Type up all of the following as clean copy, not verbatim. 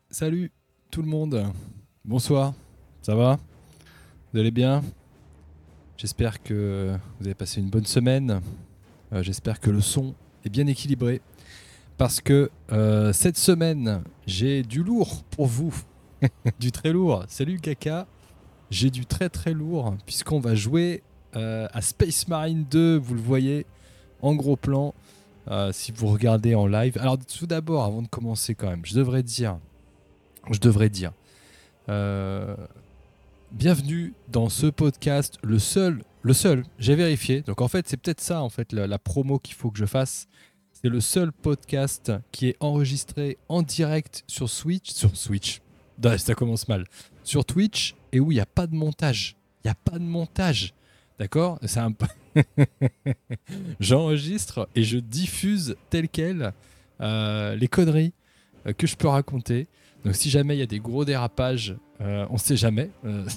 Salut tout le monde, bonsoir, ça va? Vous allez bien? J'espère que vous avez passé une bonne semaine. J'espère que le son est bien équilibré parce que cette semaine j'ai du lourd pour vous, du très lourd. Salut Kaka, j'ai du très très lourd puisqu'on va jouer à Space Marine 2, vous le voyez en gros plan si vous regardez en live. Alors tout d'abord, avant de commencer quand même, je devrais dire. Euh, Bienvenue dans ce podcast, le seul, j'ai vérifié. Donc en fait, c'est peut-être ça en fait la promo qu'il faut que je fasse. C'est le seul podcast qui est enregistré en direct sur Switch. Ça commence mal. Sur Twitch et où il n'y a pas de montage. Il n'y a pas de montage. D'accord? C'est un peu J'enregistre et je diffuse tel quel les conneries que je peux raconter. Donc si jamais il y a des gros dérapages, on ne sait jamais.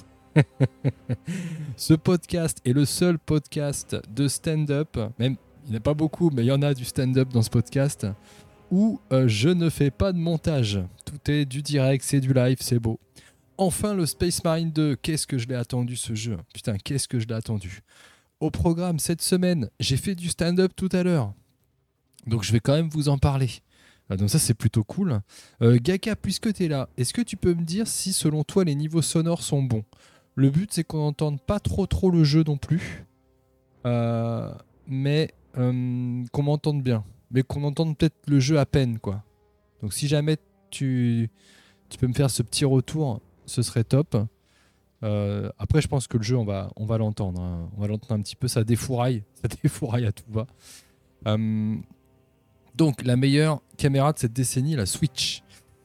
Ce podcast est le seul podcast de stand-up, même il n'y en a pas beaucoup, mais il y en a du stand-up dans ce podcast, où je ne fais pas de montage. Tout est du direct, c'est du live, c'est beau. Enfin le Space Marine 2, qu'est-ce que je l'ai attendu ce jeu. Putain, qu'est-ce que je l'ai attendu. Au programme cette semaine, j'ai fait du stand-up tout à l'heure. Donc je vais quand même vous en parler. Donc ça c'est plutôt cool. Gaka, puisque tu es là, est-ce que tu peux me dire si selon toi les niveaux sonores sont bons? Le but c'est qu'on n'entende pas trop le jeu non plus, mais qu'on m'entende bien. Mais qu'on entende peut-être le jeu à peine, quoi. Donc si jamais tu peux me faire ce petit retour, ce serait top. Après je pense que le jeu on va l'entendre. Hein. On va l'entendre un petit peu, ça défouraille à tout va. Euh, Donc, la meilleure caméra de cette décennie, la Switch.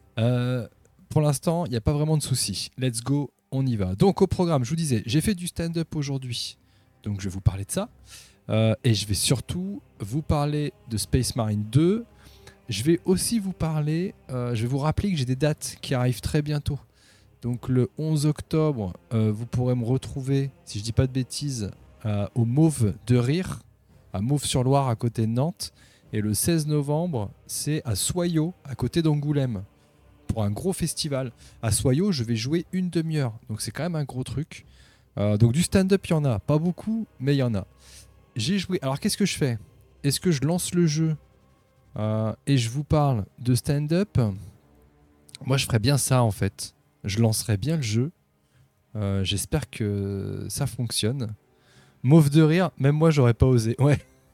Pour l'instant, il n'y a pas vraiment de soucis. Let's go, on y va. Donc, au programme, je vous disais, j'ai fait du stand-up aujourd'hui. Donc, je vais vous parler de ça. Et je vais surtout vous parler de Space Marine 2. Je vais aussi vous parler, je vais vous rappeler que j'ai des dates qui arrivent très bientôt. Donc, le 11 octobre, vous pourrez me retrouver, si je dis pas de bêtises, au Mauve de Rire, à Mauve-sur-Loire, à côté de Nantes. Et le 16 novembre, c'est à Soyaux, à côté d'Angoulême, pour un gros festival. À Soyaux, je vais jouer une demi-heure. Donc c'est quand même un gros truc. Donc du stand-up, il y en a. Pas beaucoup, mais il y en a. J'ai joué. Alors qu'est-ce que je fais? Est-ce que je lance le jeu et je vous parle de stand-up? Moi, je ferais bien ça en fait. Je lancerais bien le jeu. J'espère que ça fonctionne. Mauve de rire, même moi, j'aurais pas osé. Ouais.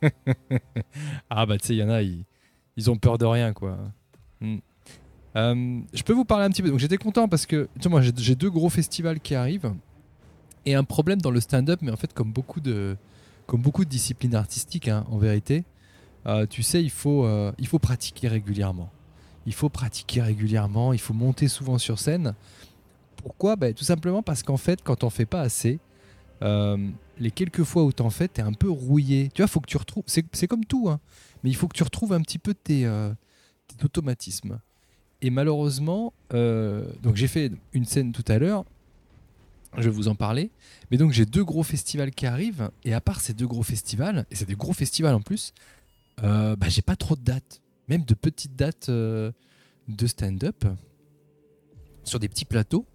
Ah bah tu sais, il y en a, ils ont peur de rien quoi. Mm. Je peux vous parler un petit peu. Donc j'étais content parce que tu vois, moi j'ai deux gros festivals qui arrivent et un problème dans le stand-up, mais en fait comme beaucoup de disciplines artistiques, hein, en vérité, tu sais, il faut pratiquer régulièrement. Il faut pratiquer régulièrement, il faut monter souvent sur scène. Pourquoi? Bah, tout simplement parce qu'en fait, quand on fait pas assez, les quelques fois où t'en fais, t'es un peu rouillé. Tu vois, faut que tu retrouves. C'est comme tout, hein. Mais il faut que tu retrouves un petit peu tes automatismes. Et malheureusement, donc j'ai fait une scène tout à l'heure. Je vais vous en parler. Mais donc j'ai deux gros festivals qui arrivent. Et à part ces deux gros festivals, et c'est des gros festivals en plus, bah, j'ai pas trop de dates. Même de petites dates de stand-up sur des petits plateaux.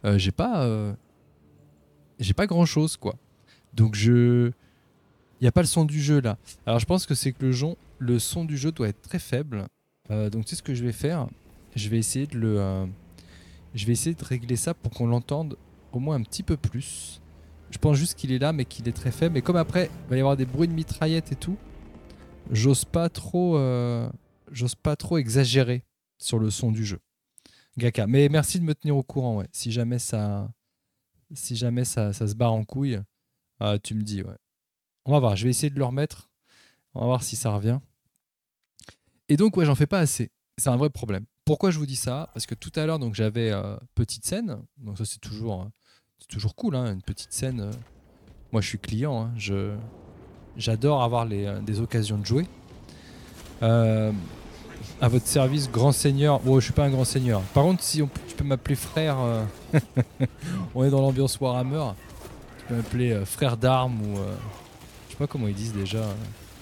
J'ai pas grand chose quoi. Donc il n'y a pas le son du jeu là. Alors je pense que c'est que le son du jeu doit être très faible. Donc tu sais ce que je vais faire? Je vais essayer de régler ça pour qu'on l'entende au moins un petit peu plus. Je pense juste qu'il est là mais qu'il est très faible. Et comme après il va y avoir des bruits de mitraillettes et tout, j'ose pas trop exagérer sur le son du jeu. Gaka. Mais merci de me tenir au courant, ouais. Si jamais ça se barre en couille, tu me dis, ouais. On va voir, je vais essayer de le remettre. On va voir si ça revient. Et donc, ouais, j'en fais pas assez. C'est un vrai problème. Pourquoi je vous dis ça? Parce que tout à l'heure, donc j'avais petite scène. Donc ça, c'est toujours cool, hein, une petite scène. Moi, je suis client. Hein, j'adore avoir des occasions de jouer. À votre service, grand seigneur. Oh, je suis pas un grand seigneur. Par contre, si tu peux m'appeler frère, on est dans l'ambiance Warhammer. Tu peux m'appeler frère d'armes ou je sais pas comment ils disent déjà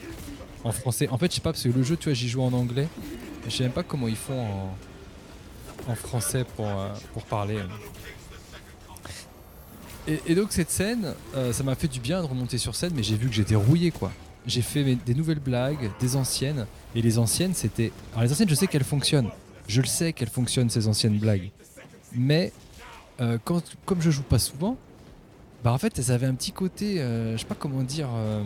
en français. En fait, je sais pas parce que le jeu, tu vois, j'y joue en anglais. Je sais même pas comment ils font en français pour parler. Et donc cette scène, ça m'a fait du bien de remonter sur scène, mais j'ai vu que j'étais rouillé quoi. J'ai fait des nouvelles blagues, des anciennes, et les anciennes c'était... Alors les anciennes je sais qu'elles fonctionnent, je le sais qu'elles fonctionnent ces anciennes blagues, mais comme je joue pas souvent, bah en fait elles avaient un petit côté, je sais pas comment dire,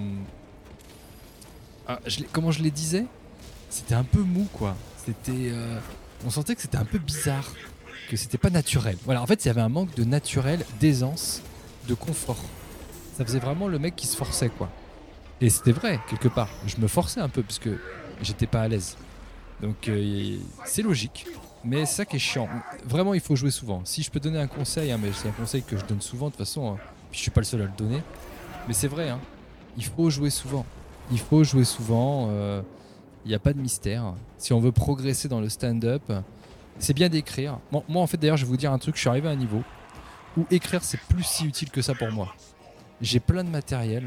comment je les disais, c'était un peu mou quoi, c'était... on sentait que c'était un peu bizarre, que c'était pas naturel. Voilà, en fait il y avait un manque de naturel, d'aisance, de confort. Ça faisait vraiment le mec qui se forçait quoi. Et c'était vrai, quelque part. Je me forçais un peu parce que j'étais pas à l'aise. Donc c'est logique, mais c'est ça qui est chiant. Vraiment, il faut jouer souvent. Si je peux donner un conseil, hein, mais c'est un conseil que je donne souvent de toute façon, hein, puis je suis pas le seul à le donner, mais c'est vrai, hein, il faut jouer souvent. Il faut jouer souvent, il n'y a pas de mystère. Si on veut progresser dans le stand-up, c'est bien d'écrire. Moi, en fait, d'ailleurs, je vais vous dire un truc, je suis arrivé à un niveau où écrire, c'est plus si utile que ça pour moi. J'ai plein de matériel.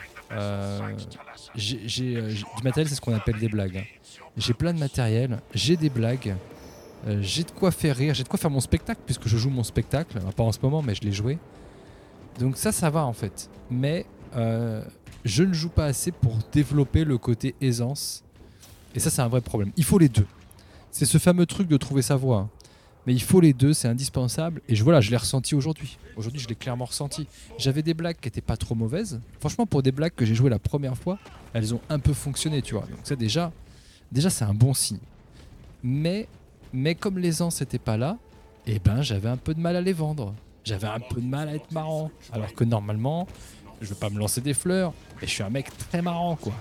Du matériel, c'est ce qu'on appelle des blagues. Hein. J'ai plein de matériel, j'ai des blagues, j'ai de quoi faire rire, j'ai de quoi faire mon spectacle, puisque je joue mon spectacle, pas en ce moment, mais je l'ai joué. Donc ça va en fait. Mais je ne joue pas assez pour développer le côté aisance. Et ça, c'est un vrai problème. Il faut les deux. C'est ce fameux truc de trouver sa voie. Hein. Mais il faut les deux, c'est indispensable. Et je l'ai ressenti aujourd'hui. Aujourd'hui, je l'ai clairement ressenti. J'avais des blagues qui étaient pas trop mauvaises. Franchement, pour des blagues que j'ai jouées la première fois, elles ont un peu fonctionné, tu vois. Donc ça, déjà c'est un bon signe. Mais comme l'aisance n'était pas là, eh ben, j'avais un peu de mal à les vendre. J'avais un peu de mal à être marrant. Alors que normalement, je veux pas me lancer des fleurs, mais je suis un mec très marrant, quoi.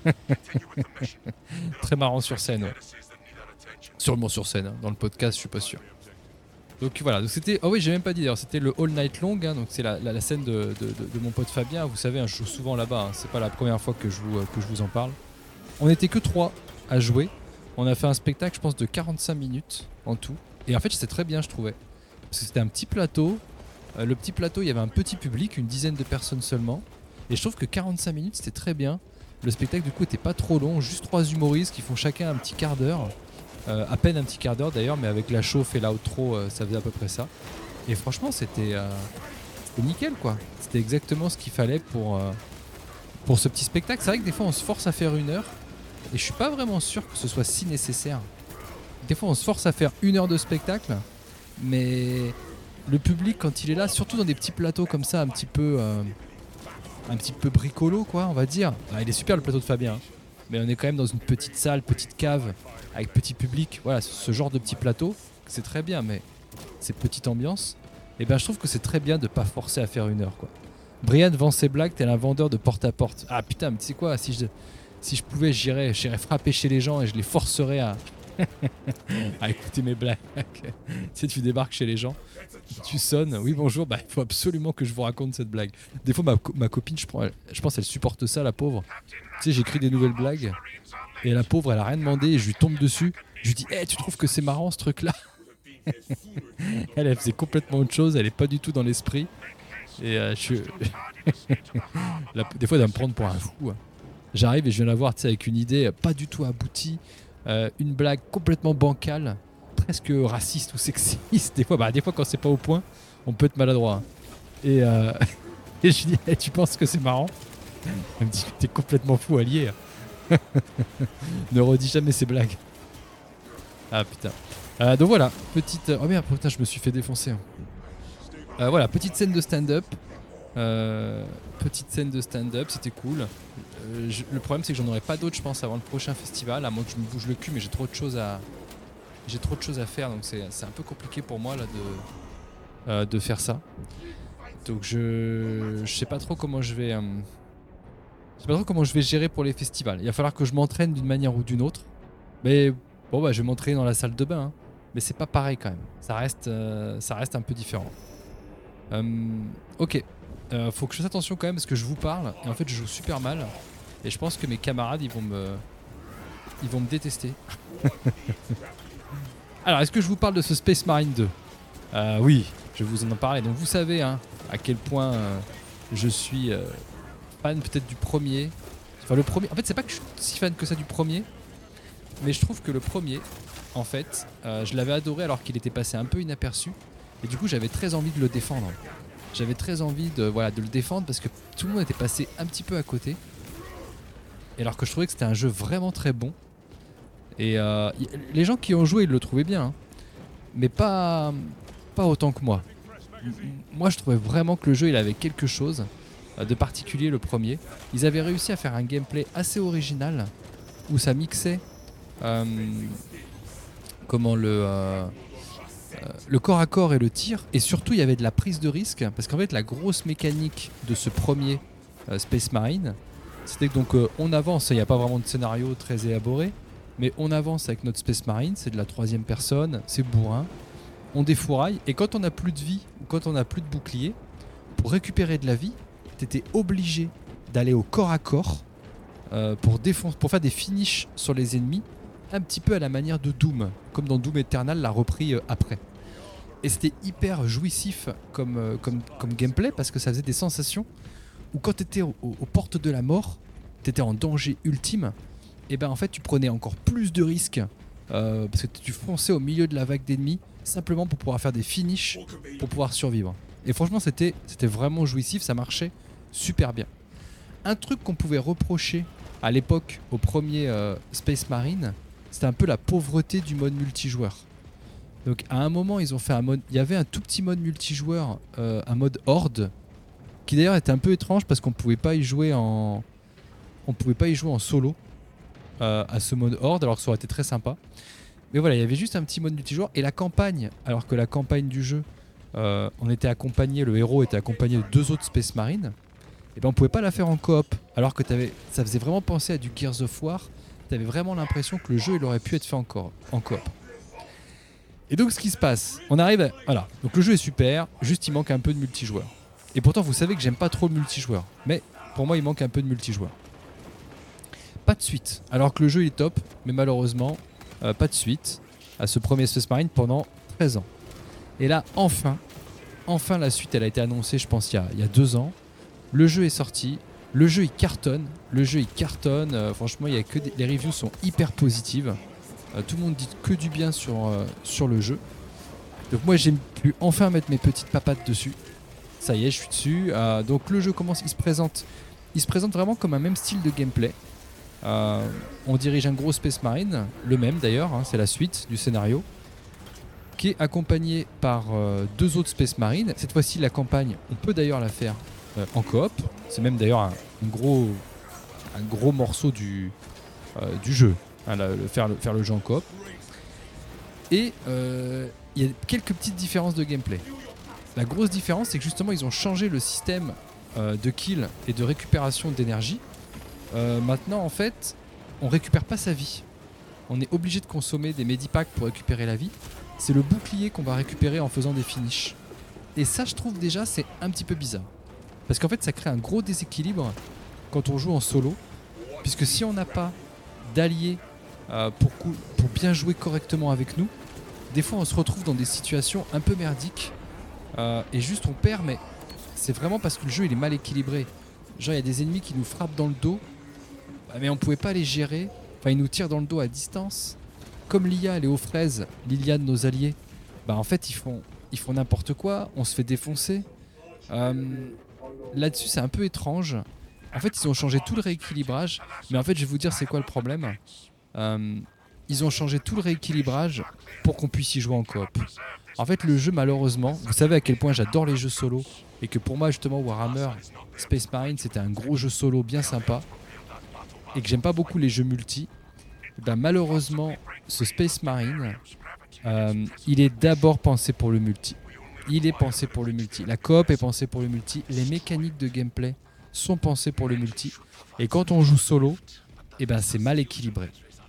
Très marrant sur scène, ouais. Sûrement sur scène, hein. Dans le podcast, je suis pas sûr. Donc voilà, donc c'était... Oh oui, j'ai même pas dit d'ailleurs, c'était le All Night Long, hein, donc c'est la scène de mon pote Fabien. Vous savez, hein, je joue souvent là-bas, hein, c'est pas la première fois que je vous en parle. On n'était que 3 à jouer. On a fait un spectacle, je pense, de 45 minutes en tout. Et en fait, c'était très bien, je trouvais. Parce que c'était un petit plateau. Le petit plateau, il y avait un petit public, une dizaine de personnes seulement. Et je trouve que 45 minutes, c'était très bien. Le spectacle, du coup, était pas trop long. Juste 3 humoristes qui font chacun un petit quart d'heure. À peine un petit quart d'heure d'ailleurs, mais avec la chauffe et l'outro, ça faisait à peu près ça. Et franchement, c'était nickel, quoi. C'était exactement ce qu'il fallait pour ce petit spectacle. C'est vrai que des fois, on se force à faire 1 heure. Et je suis pas vraiment sûr que ce soit si nécessaire. Des fois, on se force à faire 1 heure de spectacle, mais le public, quand il est là, surtout dans des petits plateaux comme ça, un petit peu bricolo, quoi, on va dire. Ah, il est super le plateau de Fabien, hein. Mais on est quand même dans une petite salle, petite cave, avec petit public. Voilà, ce genre de petit plateau, c'est très bien, mais cette petite ambiance, et ben je trouve que c'est très bien de pas forcer à faire 1 heure, quoi. Brian vend ses blagues tel un vendeur de porte à porte. Ah putain, mais tu sais quoi, si je pouvais, j'irais frapper chez les gens et je les forcerais à écouter mes blagues. Tu sais, tu débarques chez les gens, tu sonnes, oui bonjour, bah il faut absolument que je vous raconte cette blague. Des fois ma copine, je pense elle supporte ça, la pauvre. Tu sais, j'écris des nouvelles blagues et la pauvre, elle a rien demandé et je lui tombe dessus. Je lui dis, hey, tu trouves que c'est marrant ce truc-là? Elle faisait complètement autre chose, elle est pas du tout dans l'esprit. Et des fois, elle va me prendre pour un fou. Hein. J'arrive et je viens la voir avec une idée pas du tout aboutie, une blague complètement bancale, presque raciste ou sexiste. Des fois, quand c'est pas au point, on peut être maladroit. Hein. Et, et je lui dis, hey, tu penses que c'est marrant? Elle me dit, t'es complètement fou, allié. Ne redis jamais ces blagues. Ah putain. Donc voilà, petite... Oh merde, putain, je me suis fait défoncer. Voilà, petite scène de stand-up. C'était cool. Le problème, c'est que j'en aurai pas d'autres, je pense, avant le prochain festival, à moins que je me bouge le cul, mais j'ai trop de choses à faire, donc c'est un peu compliqué pour moi là de faire ça. Donc je sais pas trop comment je vais gérer pour les festivals. Il va falloir que je m'entraîne d'une manière ou d'une autre. Mais bon, bah, je vais m'entraîner dans la salle de bain, hein. Mais c'est pas pareil quand même. Ça reste un peu différent. Ok. Faut que je fasse attention quand même parce que je vous parle et en fait je joue super mal et je pense que mes camarades ils vont me détester. Alors est-ce que je vous parle de ce Space Marine 2? Oui, je vais vous en parler. Donc vous savez hein, à quel point je suis fan peut-être du premier. Enfin le premier. En fait c'est pas que je suis si fan que ça du premier, mais je trouve que le premier en fait, je l'avais adoré alors qu'il était passé un peu inaperçu. Et du coup, j'avais très envie de le défendre. J'avais très envie de le défendre parce que tout le monde était passé un petit peu à côté. Et alors que je trouvais que c'était un jeu vraiment très bon. Et les gens qui ont joué, ils le trouvaient bien. Hein. Mais pas autant que moi. Moi, je trouvais vraiment que le jeu, il avait quelque chose de particulier, le premier. Ils avaient réussi à faire un gameplay assez original où ça mixait le corps à corps et le tir, et surtout il y avait de la prise de risque parce qu'en fait la grosse mécanique de ce premier Space Marine, c'était que donc on avance, il n'y a pas vraiment de scénario très élaboré, mais on avance avec notre Space Marine, c'est de la troisième personne, c'est bourrin, on défouraille, et quand on n'a plus de vie ou quand on n'a plus de bouclier, pour récupérer de la vie, t'étais obligé d'aller au corps à corps pour faire des finishes sur les ennemis, un petit peu à la manière de Doom, comme dans Doom Eternal l'a repris après. Et c'était hyper jouissif comme gameplay parce que ça faisait des sensations où quand tu étais aux portes de la mort, tu étais en danger ultime, et ben en fait tu prenais encore plus de risques parce que tu fonçais au milieu de la vague d'ennemis simplement pour pouvoir faire des finishes, pour pouvoir survivre. Et franchement c'était vraiment jouissif, ça marchait super bien. Un truc qu'on pouvait reprocher à l'époque au premier Space Marine, c'était un peu la pauvreté du mode multijoueur. Donc à un moment ils ont fait un mode, il y avait un tout petit mode multijoueur, un mode horde, qui d'ailleurs était un peu étrange parce qu'on pouvait pas y jouer en solo à ce mode horde, alors que ça aurait été très sympa. Mais voilà, il y avait juste un petit mode multijoueur et la campagne, alors que la campagne du jeu, on était accompagné, le héros était accompagné de 2 autres Space Marines, et ben on pouvait pas la faire en coop, alors que ça faisait vraiment penser à du Gears of War. T'avais vraiment l'impression que le jeu il aurait pu être fait en coop. Et donc ce qui se passe, on arrive voilà, donc le jeu est super, juste il manque un peu de multijoueur. Et pourtant vous savez que j'aime pas trop le multijoueur, mais pour moi il manque un peu de multijoueur. Pas de suite, alors que le jeu il est top, mais malheureusement pas de suite à ce premier Space Marine pendant 13 ans. Et là enfin la suite elle a été annoncée je pense il y a 2 ans. Le jeu est sorti, le jeu il cartonne, franchement il y a que les reviews sont hyper positives. Tout le monde dit que du bien sur le jeu. Donc moi j'ai pu enfin mettre mes petites papates dessus. Ça y est, je suis dessus. Donc le jeu commence, il se présente vraiment comme un même style de gameplay. On dirige un gros Space Marine, le même d'ailleurs, hein, c'est la suite du scénario, qui est accompagné par 2 autres Space Marines. Cette fois-ci la campagne, on peut d'ailleurs la faire en coop. C'est même d'ailleurs un gros morceau du jeu. Hein, faire le jeu en coop. Et il y a quelques petites différences de gameplay. La grosse différence, c'est que justement ils ont changé le système de kill et de récupération d'énergie. Maintenant en fait on récupère pas sa vie. On est obligé de consommer des medipacks pour récupérer la vie. C'est le bouclier qu'on va récupérer en faisant des finishes. Et ça je trouve déjà c'est un petit peu bizarre. Parce qu'en fait ça crée un gros déséquilibre quand on joue en solo. Puisque si on n'a pas d'alliés pour bien jouer correctement avec nous, des fois on se retrouve dans des situations un peu merdiques et juste on perd, mais c'est vraiment parce que le jeu il est mal équilibré. Genre il y a des ennemis qui nous frappent dans le dos, mais on pouvait pas les gérer, enfin ils nous tirent dans le dos à distance. Comme l'IA elle est aux fraises, l'IA de nos alliés, bah en fait ils font n'importe quoi, on se fait défoncer. Là-dessus c'est un peu étrange. En fait ils ont changé tout le rééquilibrage, mais en fait je vais vous dire c'est quoi le problème. Ils ont changé tout le rééquilibrage pour qu'on puisse y jouer en coop. En fait le jeu malheureusement, vous savez à quel point j'adore les jeux solo et que pour moi justement Warhammer Space Marine c'était un gros jeu solo bien sympa et que j'aime pas beaucoup les jeux multi. Ben, malheureusement ce Space Marine il est d'abord pensé pour le multi. La coop est pensée pour le multi, les mécaniques de gameplay sont pensées pour le multi et quand on joue solo, et ben c'est mal équilibré.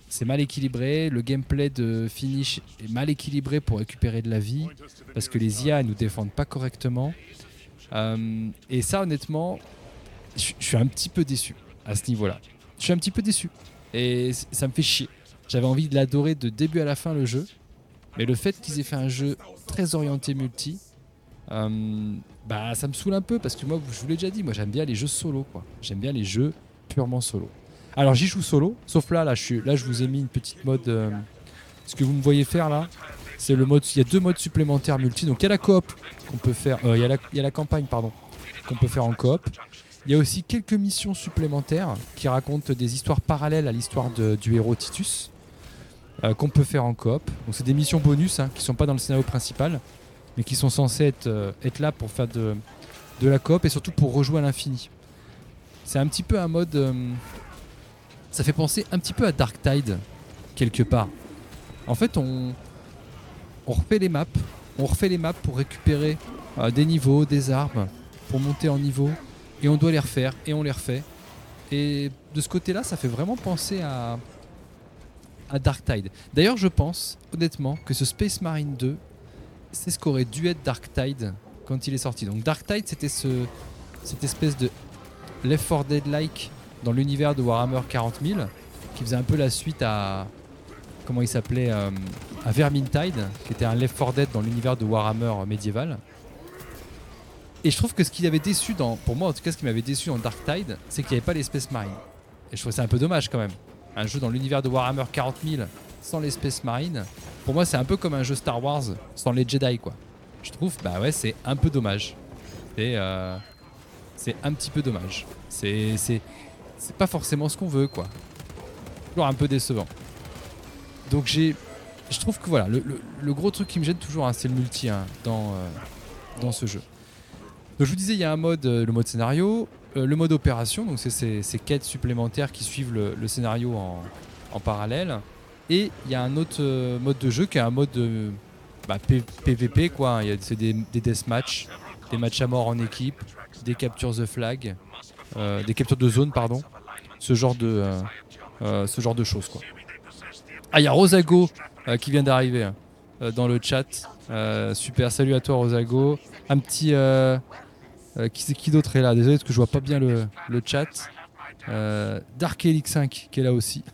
Le gameplay de finish est mal équilibré pour récupérer de la vie, parce que les IA ne nous défendent pas correctement. Et ça, honnêtement, je suis un petit peu déçu à ce niveau-là. Je suis un petit peu déçu. Et ça me fait chier. J'avais envie de l'adorer de début à la fin, le jeu. Mais le fait qu'ils aient fait un jeu très orienté multi, ça me saoule un peu, parce que moi, je vous l'ai déjà dit, moi j'aime bien les jeux solo, quoi. J'aime bien les jeux purement solo. Alors j'y joue solo, sauf là je vous ai mis une petite mode Ce que vous me voyez faire là, c'est le mode. Il y a 2 modes supplémentaires multi. Donc il y a la coop qu'on peut faire. Il y a la campagne, pardon, qu'on peut faire en coop. Il y a aussi quelques missions supplémentaires qui racontent des histoires parallèles à l'histoire du héros Titus, qu'on peut faire en coop. Donc c'est des missions bonus qui sont pas dans le scénario principal, mais qui sont censées être là pour faire de la coop et surtout pour rejouer à l'infini. C'est un petit peu un mode. Ça fait penser un petit peu à Dark Tide, quelque part. En fait, on refait les maps. On refait les maps pour récupérer des niveaux, des armes, pour monter en niveau. Et on doit les refaire, et on les refait. Et de ce côté-là, ça fait vraiment penser à Dark Tide. D'ailleurs, je pense, honnêtement, que ce Space Marine 2, c'est ce qu'aurait dû être Dark Tide quand il est sorti. Donc Dark Tide, c'était cette espèce de Left 4 Dead-like dans l'univers de Warhammer 40 000, qui faisait un peu la suite à... Comment il s'appelait à Vermintide, qui était un Left 4 Dead dans l'univers de Warhammer médiéval. Et je trouve que ce qui avait déçu pour moi en tout cas, ce qui m'avait déçu dans Dark Tide, c'est qu'il n'y avait pas les Space Marines. Et je trouve ça un peu dommage quand même. Un jeu dans l'univers de Warhammer 40 000 sans les Space Marines, pour moi c'est un peu comme un jeu Star Wars sans les Jedi quoi. Je trouve, bah ouais, c'est un peu dommage. C'est un petit peu dommage. C'est pas forcément ce qu'on veut quoi. Toujours un peu décevant. Donc je trouve que voilà, le gros truc qui me gêne toujours, c'est le multi dans ce jeu. Donc je vous disais, il y a un mode, le mode scénario, le mode opération, donc c'est ces quêtes supplémentaires qui suivent le scénario en parallèle. Et il y a un autre mode de jeu qui est un mode PVP quoi. C'est des deathmatch, des matchs à mort en équipe, des captures the flag, des captures de zone pardon, ce genre de choses quoi. Ah, il y a Rosago qui vient d'arriver dans le chat. Super, salut à toi Rosago. Un petit qui d'autre est là? Désolé parce que je vois pas bien le chat. Dark Elix 5 qui est là aussi.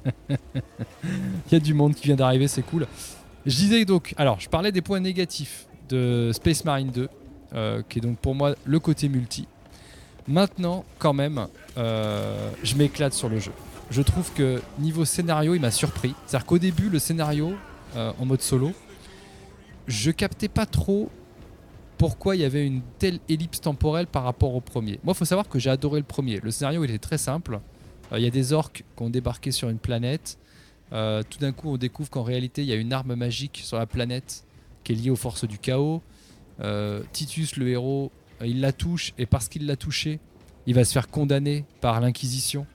Il y a du monde qui vient d'arriver, c'est cool. Je disais donc, alors je parlais des points négatifs de Space Marine 2, qui est donc pour moi le côté multi. Maintenant, quand même, je m'éclate sur le jeu. Je trouve que niveau scénario, il m'a surpris. C'est-à-dire qu'au début, le scénario, en mode solo, je captais pas trop pourquoi il y avait une telle ellipse temporelle par rapport au premier. Moi, il faut savoir que j'ai adoré le premier. Le scénario, il était très simple. Il y a des orques qui ont débarqué sur une planète. Tout d'un coup, on découvre qu'en réalité, il y a une arme magique sur la planète qui est liée aux forces du chaos. Titus, le héros, il la touche, et parce qu'il l'a touché, il va se faire condamner par l'Inquisition.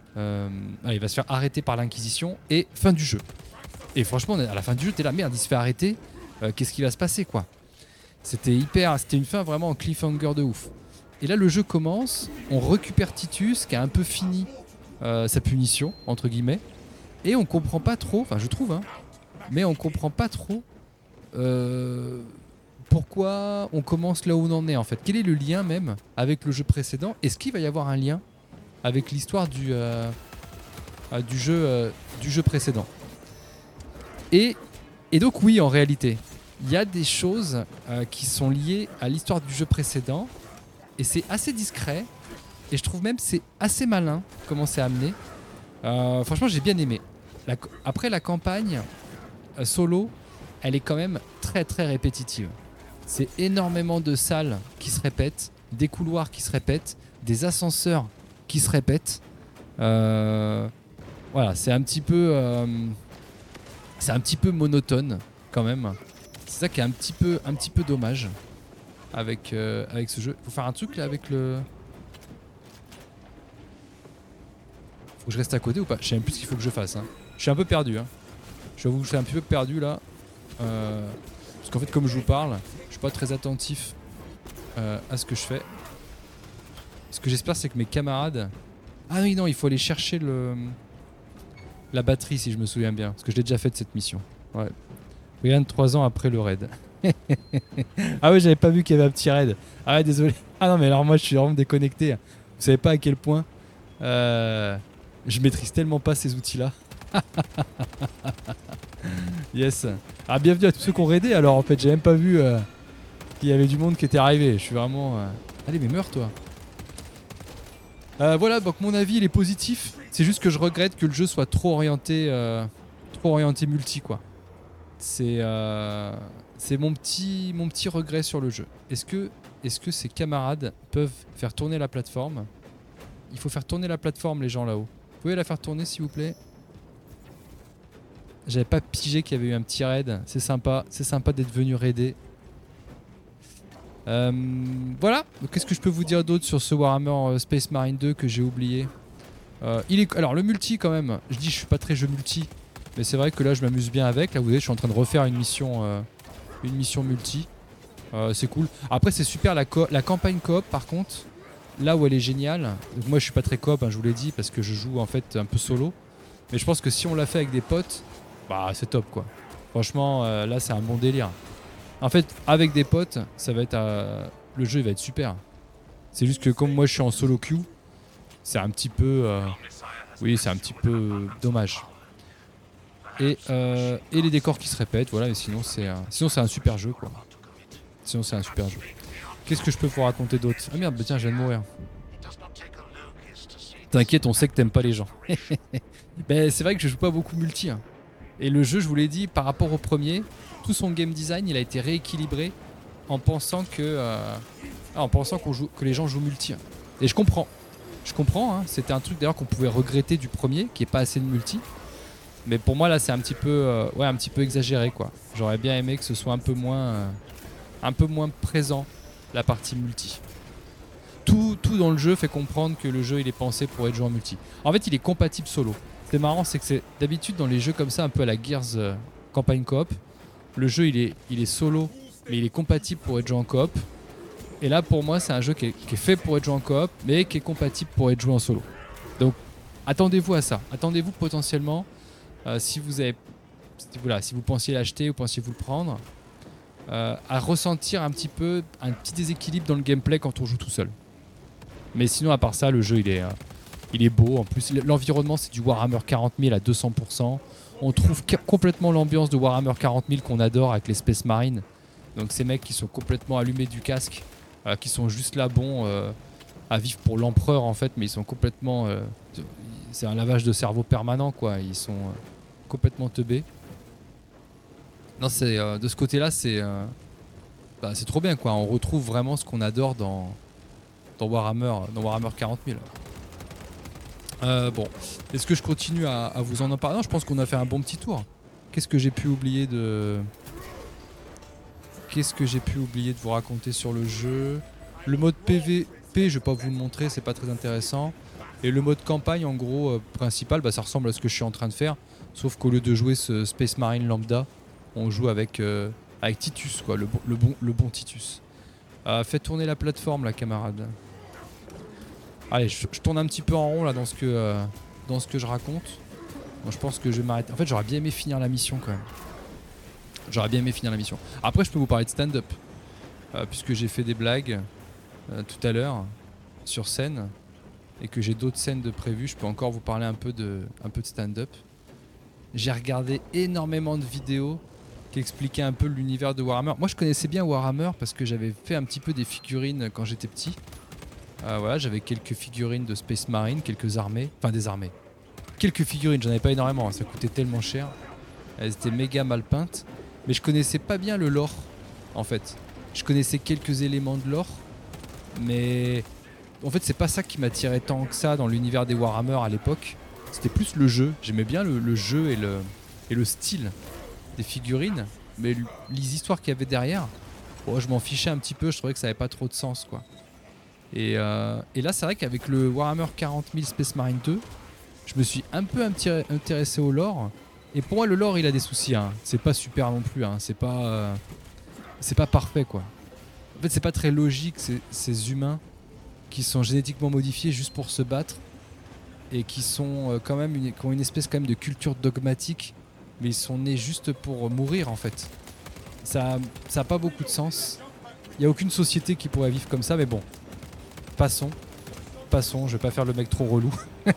Il va se faire arrêter par l'Inquisition, et fin du jeu. Et franchement, à la fin du jeu, t'es là, merde, il se fait arrêter. Qu'est-ce qui va se passer, quoi? C'était une fin vraiment en cliffhanger de ouf. Et là, le jeu commence, on récupère Titus, qui a un peu fini sa punition, entre guillemets, et on comprend pas trop, enfin je trouve, mais on comprend pas trop pourquoi on commence là où on en est en fait. Quel est le lien même avec le jeu précédent? Est-ce qu'il va y avoir un lien avec l'histoire du jeu précédent? Et donc oui, en réalité, il y a des choses qui sont liées à l'histoire du jeu précédent, et c'est assez discret, et je trouve même que c'est assez malin comment c'est amené. Franchement, j'ai bien aimé. Après, la campagne solo, elle est quand même très très répétitive. C'est énormément de salles qui se répètent, des couloirs qui se répètent, des ascenseurs qui se répètent. Voilà, c'est un petit peu monotone quand même. C'est ça qui est un petit peu dommage avec ce jeu. Faut faire un truc là avec le... Faut que je reste à côté ou pas? Je sais même plus ce qu'il faut que je fasse. Je suis un peu perdu. J'avoue que je suis un peu perdu là. Parce qu'en fait, comme je vous parle, je suis pas très attentif à ce que je fais. Ce que j'espère, c'est que mes camarades... Ah oui, non, il faut aller chercher la batterie, si je me souviens bien. Parce que je l'ai déjà fait de cette mission. Ouais. Regarde, 3 ans après le raid. Ah ouais, j'avais pas vu qu'il y avait un petit raid. Ah ouais, désolé. Ah non, mais alors moi, je suis vraiment déconnecté. Vous savez pas à quel point je maîtrise tellement pas ces outils-là. Yes. Ah, bienvenue à tous ceux qui ont raidé. Alors, en fait, j'ai même pas vu qu'il y avait du monde qui était arrivé. Je suis vraiment... Allez, mais meurs, toi. Voilà, donc mon avis, il est positif. C'est juste que je regrette que le jeu soit trop orienté multi, quoi. C'est mon petit regret sur le jeu. Est-ce que ses camarades peuvent faire tourner la plateforme? Il faut faire tourner la plateforme, les gens là-haut. Vous pouvez la faire tourner, s'il vous plaît? J'avais pas pigé qu'il y avait eu un petit raid. C'est sympa d'être venu raider. Voilà. Qu'est-ce que je peux vous dire d'autre sur ce Warhammer Space Marine 2 que j'ai oublié? Alors le multi quand même. Je dis je suis pas très jeu multi, mais c'est vrai que là je m'amuse bien avec. Là vous voyez, je suis en train de refaire une mission multi. C'est cool. Après c'est super la campagne coop par contre. Là où elle est géniale. Donc, moi je suis pas très coop, hein, je vous l'ai dit, parce que je joue en fait un peu solo. Mais je pense que si on l'a fait avec des potes, bah c'est top quoi. Franchement là c'est un bon délire. En fait avec des potes ça va être le jeu il va être super. C'est juste que comme moi je suis en solo queue, c'est un petit peu oui c'est un petit peu dommage. Et les décors qui se répètent, voilà, mais sinon c'est un super jeu quoi. Sinon c'est un super jeu. Qu'est-ce que je peux vous raconter d'autre? Ah merde, bah tiens, je viens de mourir. T'inquiète, on sait que t'aimes pas les gens. Ben, c'est vrai que je joue pas beaucoup multi. Hein. Et le jeu, je vous l'ai dit, par rapport au premier, tout son game design, il a été rééquilibré en pensant que que les gens jouent multi. Hein. Et je comprends. Hein. C'était un truc d'ailleurs qu'on pouvait regretter du premier, qui est pas assez de multi. Mais pour moi là, c'est un petit peu exagéré quoi. J'aurais bien aimé que ce soit un peu moins présent la partie multi. Tout dans le jeu fait comprendre que le jeu il est pensé pour être joué en multi. En fait, il est compatible solo. C'est marrant, c'est que c'est d'habitude dans les jeux comme ça, un peu à la Gears campagne coop, le jeu il est solo, mais il est compatible pour être joué en coop. Et là, pour moi, c'est un jeu qui est fait pour être joué en coop, mais qui est compatible pour être joué en solo. Donc, attendez-vous à ça. Attendez-vous potentiellement, si vous pensiez l'acheter ou pensiez vous le prendre, à ressentir un petit déséquilibre dans le gameplay quand on joue tout seul. Mais sinon, à part ça, le jeu il est beau. En plus, l'environnement c'est du Warhammer 40 000 à 200%. On trouve complètement l'ambiance de Warhammer 40 000 qu'on adore avec les Space Marines. Donc ces mecs qui sont complètement allumés du casque, qui sont juste là à vivre pour l'empereur en fait, mais ils sont complètement... c'est un lavage de cerveau permanent quoi. Ils sont complètement teubés. Non, c'est de ce côté-là, c'est trop bien quoi. On retrouve vraiment ce qu'on adore dans Warhammer 40 000. Bon, est-ce que je continue à vous en parler? Non, je pense qu'on a fait un bon petit tour. Qu'est-ce que j'ai pu oublier de vous raconter sur le jeu? Le mode PVP, je vais pas vous le montrer, c'est pas très intéressant. Et le mode campagne, en gros, principal, ça ressemble à ce que je suis en train de faire. Sauf qu'au lieu de jouer ce Space Marine lambda, on joue avec Titus, quoi, le bon Titus. Faites tourner la plateforme, là, camarade. Allez, je tourne un petit peu en rond, là, dans ce que je raconte. Bon, je pense que je vais m'arrêter. En fait, j'aurais bien aimé finir la mission, quand même. Après, je peux vous parler de stand-up. Puisque j'ai fait des blagues tout à l'heure sur scène. Et que j'ai d'autres scènes de prévues, je peux encore vous parler un peu de stand-up. J'ai regardé énormément de vidéos qui expliquaient un peu l'univers de Warhammer. Moi je connaissais bien Warhammer parce que j'avais fait un petit peu des figurines quand j'étais petit. Voilà, j'avais quelques figurines de Space Marine, quelques armées. Enfin des armées. Quelques figurines, j'en avais pas énormément, hein, ça coûtait tellement cher. Elles étaient méga mal peintes. Mais je connaissais pas bien le lore en fait. Je connaissais quelques éléments de lore. Mais... en fait, c'est pas ça qui m'attirait tant que ça dans l'univers des Warhammer à l'époque. C'était plus le jeu. J'aimais bien le jeu et le style des figurines. Mais les histoires qu'il y avait derrière, je m'en fichais un petit peu. Je trouvais que ça avait pas trop de sens, quoi. Et là, c'est vrai qu'avec le Warhammer 40 000 Space Marine 2, je me suis un peu intéressé au lore. Et pour moi, le lore, il a des soucis. Hein. C'est pas super non plus. Hein. C'est pas parfait, quoi. En fait, c'est pas très logique, ces humains qui sont génétiquement modifiés juste pour se battre et qui sont quand même qui ont une espèce quand même de culture dogmatique, mais ils sont nés juste pour mourir en fait. Ça a pas beaucoup de sens. Il y a aucune société qui pourrait vivre comme ça, mais bon. Passons, je vais pas faire le mec trop relou.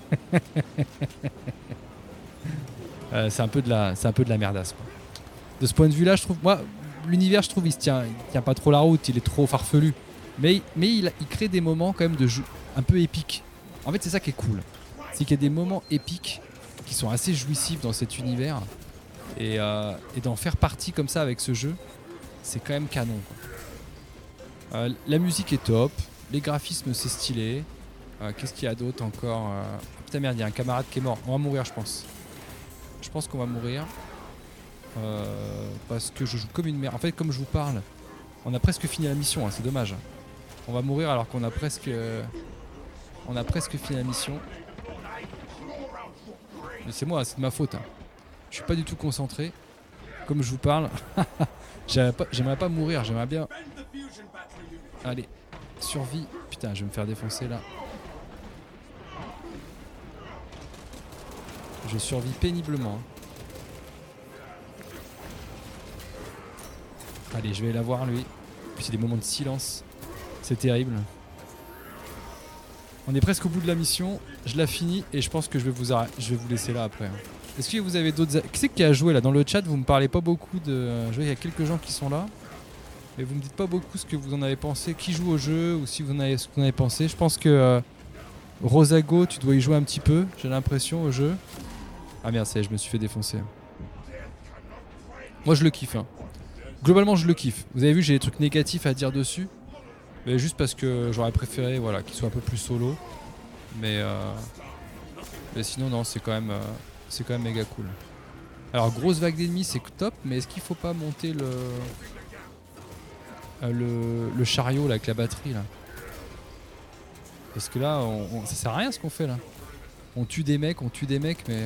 C'est un peu de la merdasse quoi. De ce point de vue-là, je trouve l'univers, je trouve il tient pas trop la route, il est trop farfelu. Mais il crée des moments quand même de jeu un peu épiques. En fait, c'est ça qui est cool. C'est qu'il y a des moments épiques qui sont assez jouissifs dans cet univers. et d'en faire partie comme ça avec ce jeu, c'est quand même canon, quoi. La musique est top, les graphismes c'est stylé. Qu'est-ce qu'il y a d'autre encore putain merde, il y a un camarade qui est mort. On va mourir, je pense. Je pense qu'on va mourir. Parce que je joue comme une merde. En fait, comme je vous parle, on a presque fini la mission, hein, c'est dommage. On va mourir alors qu'on a presque fini la mission. Mais c'est moi, c'est de ma faute, hein. Je suis pas du tout concentré. Comme je vous parle, j'aimerais pas mourir, j'aimerais bien. Allez, survie. Putain, je vais me faire défoncer là. Je survis péniblement. Allez, je vais l'avoir lui. Puis c'est des moments de silence. C'est terrible. On est presque au bout de la mission. Je la finis et je pense que je vais vous laisser là après. Est-ce que vous avez d'autres... Qui c'est qui a joué là dans le chat? Vous me parlez pas beaucoup de... Je vois qu'il y a quelques gens qui sont là. Mais vous me dites pas beaucoup ce que vous en avez pensé. Qui joue au jeu ou si vous en avez, ce que vous en avez pensé. Je pense que Rosago, tu dois y jouer un petit peu. J'ai l'impression au jeu. Ah merde, ça y est, je me suis fait défoncer. Moi je le kiffe, hein. Globalement je le kiffe. Vous avez vu, j'ai des trucs négatifs à dire dessus. Mais juste parce que j'aurais préféré voilà, qu'il soit un peu plus solo. Mais sinon non, c'est quand même méga cool. Alors grosse vague d'ennemis c'est top, mais est-ce qu'il faut pas monter le chariot là, avec la batterie là? Parce que là ça sert à rien ce qu'on fait là. On tue des mecs, mais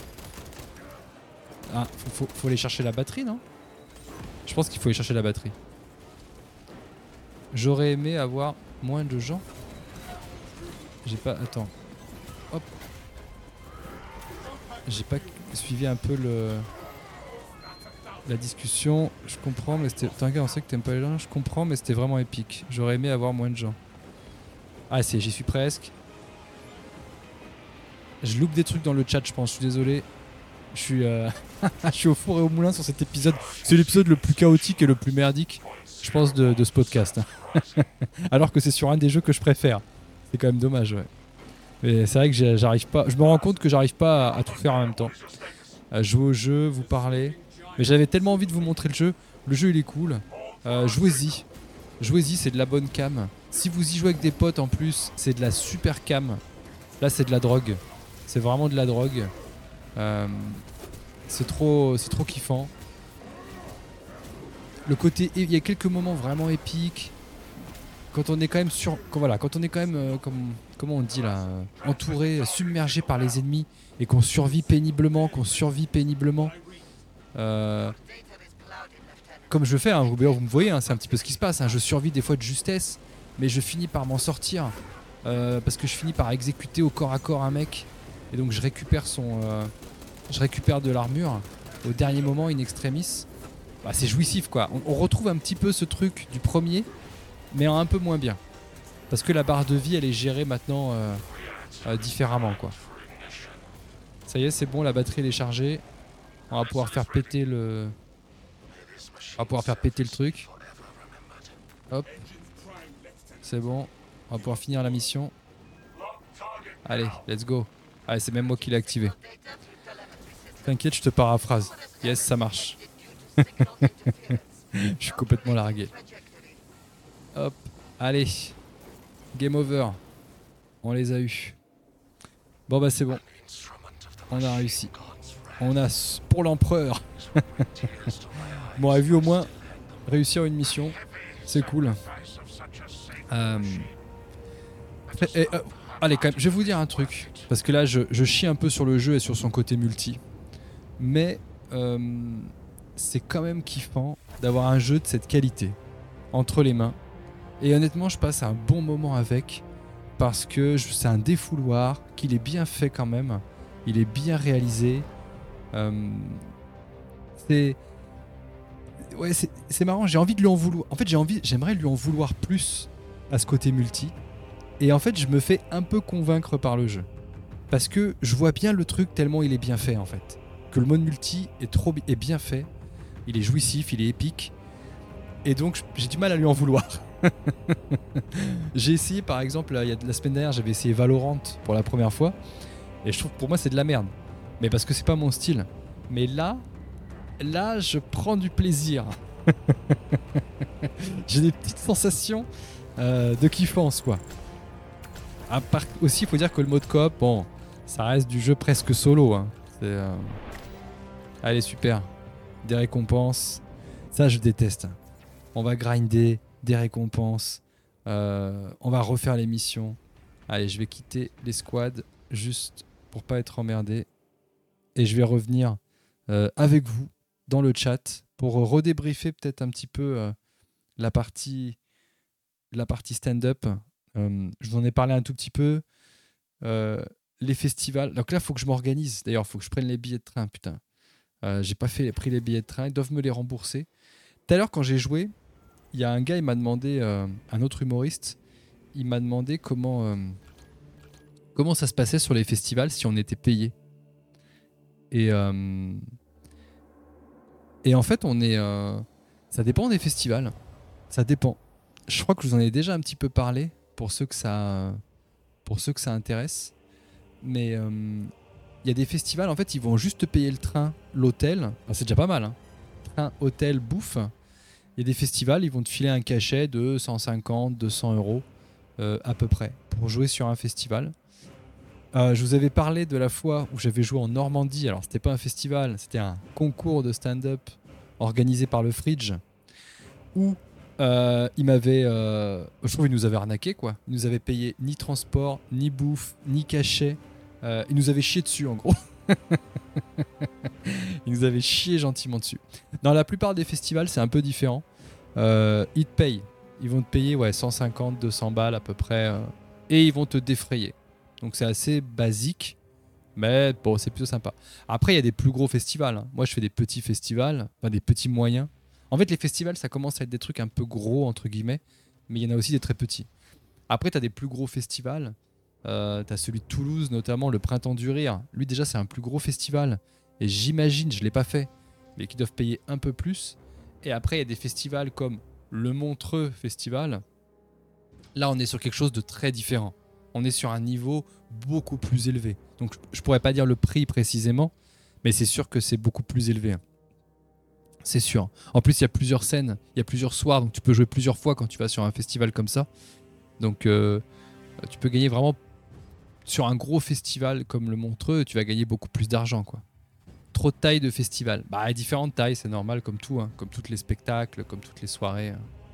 ah, faut aller chercher la batterie, non? Je pense qu'il faut aller chercher la batterie. J'aurais aimé avoir moins de gens. J'ai pas... Attends. Hop. J'ai pas suivi un peu la discussion. Je comprends, mais c'était... T'inquiète, on sait que t'aimes pas les gens. Je comprends, mais c'était vraiment épique. J'aurais aimé avoir moins de gens. Ah, j'y suis presque. Je loupe des trucs dans le chat, je pense. Je suis désolé. Je suis au four et au moulin sur cet épisode. C'est l'épisode le plus chaotique et le plus merdique, je pense, de ce podcast. Alors que c'est sur un des jeux que je préfère. C'est quand même dommage, ouais. Mais c'est vrai que j'arrive pas. Je me rends compte que j'arrive pas à tout faire en même temps. À jouer au jeu, vous parler. Mais j'avais tellement envie de vous montrer le jeu. Le jeu il est cool. Jouez-y. Jouez-y, c'est de la bonne cam. Si vous y jouez avec des potes en plus, c'est de la super cam. Là c'est de la drogue. C'est vraiment de la drogue. C'est trop kiffant. Le côté, il y a quelques moments vraiment épiques. Quand on est quand même quand on est quand même comment on dit là, entouré, submergé par les ennemis et qu'on survit péniblement, comme je fais, hein, vous me voyez, hein, c'est un petit peu ce qui se passe. Hein, je survis des fois de justesse, mais je finis par m'en sortir parce que je finis par exécuter au corps à corps un mec et donc je récupère de l'armure au dernier moment in extremis. Bah, c'est jouissif quoi. On retrouve un petit peu ce truc du premier, mais un peu moins bien. Parce que la barre de vie elle est gérée maintenant différemment quoi. Ça y est, c'est bon, la batterie elle est chargée. On va pouvoir faire péter le truc. Hop. C'est bon. On va pouvoir finir la mission. Allez, let's go. Allez, c'est même moi qui l'ai activé. T'inquiète, je te paraphrase. Yes, ça marche. Je suis complètement largué. Hop, allez. Game over. On les a eu. Bon bah c'est bon. On a réussi. On a pour l'empereur. Bon, on a vu au moins réussir une mission. C'est cool. Allez quand même, je vais vous dire un truc. Parce que là je chie un peu sur le jeu et sur son côté multi. Mais c'est quand même kiffant d'avoir un jeu de cette qualité entre les mains. Et honnêtement, je passe un bon moment avec parce que c'est un défouloir, qu'il est bien fait quand même. Il est bien réalisé. C'est marrant, j'ai envie de lui en vouloir. En fait, j'aimerais lui en vouloir plus à ce côté multi. Et en fait, je me fais un peu convaincre par le jeu. Parce que je vois bien le truc tellement il est bien fait en fait. Que le mode multi est bien fait. Il est jouissif, il est épique. Et donc j'ai du mal à lui en vouloir. J'ai essayé par exemple, la semaine dernière, j'avais essayé Valorant pour la première fois. Et je trouve que pour moi c'est de la merde. Mais parce que c'est pas mon style. Mais là, là, je prends du plaisir. J'ai des petites sensations de kiffance, quoi. Aussi, il faut dire que le mode coop, bon, ça reste du jeu presque solo. Hein. Allez, super. Des récompenses. Ça, je déteste. On va grinder des récompenses. On va refaire les missions. Allez, je vais quitter les squads juste pour pas être emmerdé. Et je vais revenir avec vous dans le chat pour redébriefer peut-être un petit peu la partie stand-up. Je vous en ai parlé un tout petit peu. Les festivals. Donc là, il faut que je m'organise. D'ailleurs, il faut que je prenne les billets de train. Putain. J'ai pas pris les billets de train. Ils doivent me les rembourser. Tout à l'heure, quand j'ai joué, il y a un gars, il m'a demandé, un autre humoriste, il m'a demandé comment ça se passait sur les festivals si on était payé. Et en fait, ça dépend des festivals. Ça dépend. Je crois que je vous en ai déjà un petit peu parlé pour ceux que ça intéresse. Mais il y a des festivals, en fait, ils vont juste te payer le train, l'hôtel. Enfin, c'est déjà pas mal. Hein. Train, hôtel, bouffe. Il y a des festivals, ils vont te filer un cachet de 150, 200 euros à peu près pour jouer sur un festival. Je vous avais parlé de la fois où j'avais joué en Normandie. Alors, c'était pas un festival, c'était un concours de stand-up organisé par le Fridge où il m'avait. Je trouve qu'il nous avait arnaqué, quoi. Il nous avait payé ni transport, ni bouffe, ni cachet. Il nous avait chié dessus, en gros. Il nous avait chié gentiment dessus. Dans la plupart des festivals, c'est un peu différent. Ils te payent. Ils vont te payer 150, 200 balles à peu près. Et ils vont te défrayer. Donc c'est assez basique. Mais bon, c'est plutôt sympa. Après, il y a des plus gros festivals. Hein. Moi, je fais des petits festivals. Enfin, des petits moyens. En fait, les festivals, ça commence à être des trucs un peu gros, entre guillemets. Mais il y en a aussi des très petits. Après, tu as des plus gros festivals. Tu as celui de Toulouse, notamment le Printemps du Rire. Lui, déjà, c'est un plus gros festival. Et j'imagine, je ne l'ai pas fait, mais qui doivent payer un peu plus. Et après, il y a des festivals comme le Montreux Festival. Là, on est sur quelque chose de très différent. On est sur un niveau beaucoup plus élevé. Donc, je ne pourrais pas dire le prix précisément, mais c'est sûr que c'est beaucoup plus élevé. C'est sûr. En plus, il y a plusieurs scènes, il y a plusieurs soirs, donc tu peux jouer plusieurs fois quand tu vas sur un festival comme ça. Donc, tu peux gagner vraiment sur un gros festival comme le Montreux, tu vas gagner beaucoup plus d'argent, quoi. Trop de tailles de festival. Bah, différentes tailles, c'est normal, comme tout, hein, comme tous les spectacles, comme toutes les soirées.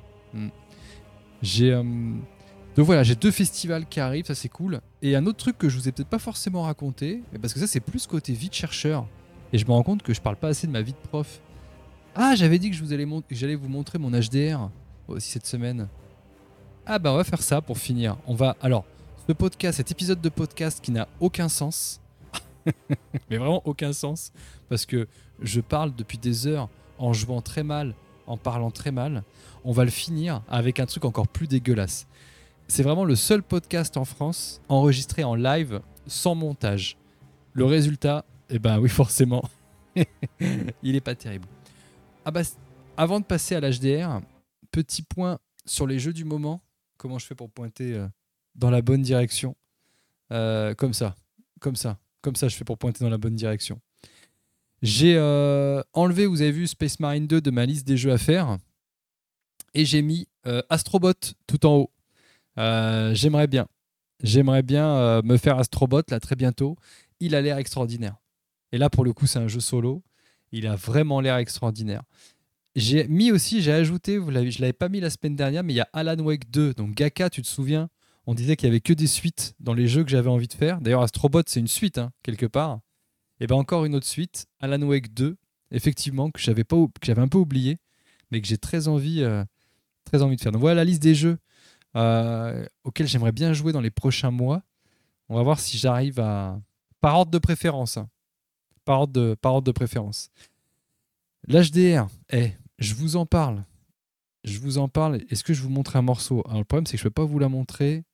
J'ai donc voilà, j'ai 2 festivals qui arrivent, ça c'est cool. Et un autre truc que je vous ai peut-être pas forcément raconté, parce que ça c'est plus côté vie de chercheur. Et je me rends compte que je parle pas assez de ma vie de prof. Ah, j'avais dit que j'allais vous montrer mon HDR aussi cette semaine. Ah bah on va faire ça pour finir. Alors, cet épisode de podcast qui n'a aucun sens, mais vraiment aucun sens, parce que je parle depuis des heures en jouant très mal, en parlant très mal. On va le finir avec un truc encore plus dégueulasse. C'est vraiment le seul podcast en France enregistré en live sans montage. Le résultat, eh ben oui forcément, il est pas terrible. Ah bah, avant de passer à l'HDR, petit point sur les jeux du moment. Comment je fais pour pointer dans la bonne direction comme ça, je fais pour pointer dans la bonne direction. J'ai enlevé, vous avez vu, Space Marine 2 de ma liste des jeux à faire. Et j'ai mis Astrobot tout en haut. J'aimerais bien me faire Astrobot là très bientôt. Il a l'air extraordinaire. Et là, pour le coup, c'est un jeu solo. Il a vraiment l'air extraordinaire. J'ai ajouté, je l'avais pas mis la semaine dernière, mais il y a Alan Wake 2. Donc Gaka, tu te souviens, on disait qu'il y avait que des suites dans les jeux que j'avais envie de faire. D'ailleurs, Astrobot, c'est une suite, hein, quelque part. Et bien encore une autre suite, Alan Wake 2, effectivement, que j'avais un peu oublié, mais que j'ai très envie de faire. Donc voilà la liste des jeux auxquels j'aimerais bien jouer dans les prochains mois. On va voir si j'arrive à... Par ordre de préférence. Hein. Par ordre de préférence. L'HDR, je vous en parle. Est-ce que je vous montre un morceau? Alors, le problème, c'est que je ne peux pas vous la montrer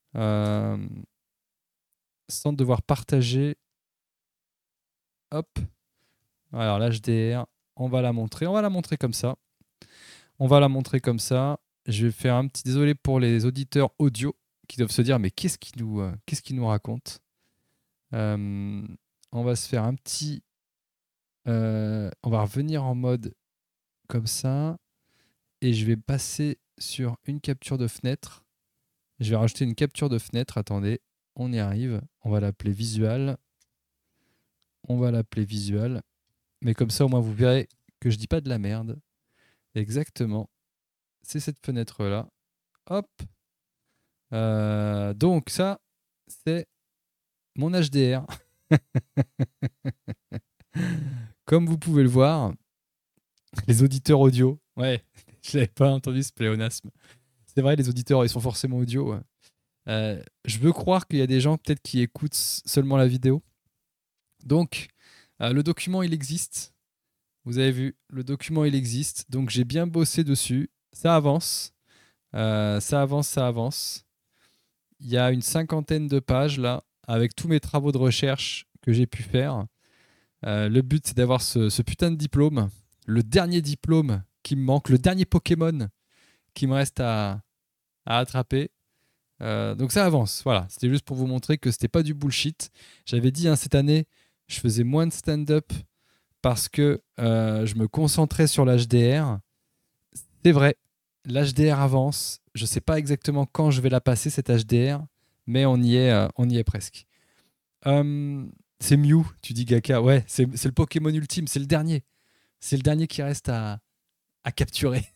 sans devoir partager. Hop. Alors, l'HDR, on va la montrer. On va la montrer comme ça. Je vais faire un petit... Désolé pour les auditeurs audio qui doivent se dire, mais qu'est-ce qu'il nous raconte On va se faire un petit On va revenir en mode comme ça. Et je vais passer sur une capture de fenêtre. Je vais rajouter une capture de fenêtre. Attendez, on y arrive. On va l'appeler visual. Mais comme ça, au moins, vous verrez que je dis pas de la merde. Exactement. C'est cette fenêtre-là. Hop. Donc ça, c'est mon HDR. Comme vous pouvez le voir, les auditeurs audio. Ouais, je n'avais pas entendu ce pléonasme. C'est vrai, les auditeurs, ils sont forcément audio. Ouais. Je veux croire qu'il y a des gens peut-être qui écoutent seulement la vidéo. Donc, le document, il existe. Vous avez vu, le document, il existe. Donc, j'ai bien bossé dessus. Ça avance. Ça avance. Il y a une 50aine de pages là, avec tous mes travaux de recherche que j'ai pu faire. Le but, c'est d'avoir ce putain de diplôme. Le dernier diplôme qui me manque. Le dernier Pokémon qui me reste à attraper. Donc ça avance, voilà. C'était juste pour vous montrer que c'était pas du bullshit. J'avais dit cette année, je faisais moins de stand-up parce que je me concentrais sur l'HDR. C'est vrai, l'HDR avance. Je sais pas exactement quand je vais la passer cette HDR, mais on y est presque. C'est Mew, tu dis Gaka. Ouais, c'est le Pokémon ultime, c'est le dernier. C'est le dernier qui reste à capturer.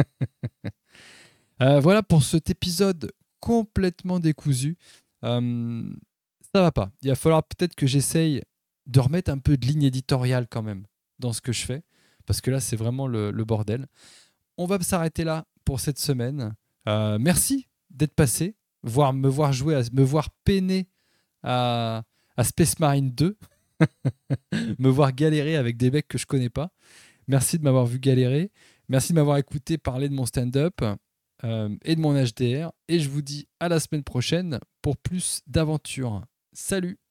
Voilà pour cet épisode complètement décousu. Ça va pas. Il va falloir peut-être que j'essaye de remettre un peu de ligne éditoriale quand même dans ce que je fais, parce que là, c'est vraiment le bordel. On va s'arrêter là pour cette semaine. Merci d'être passé, me voir jouer, me voir peiner à Space Marine 2, me voir galérer avec des mecs que je connais pas. Merci de m'avoir vu galérer. Merci de m'avoir écouté parler de mon stand-up et de mon HDR. Et je vous dis à la semaine prochaine pour plus d'aventures. Salut!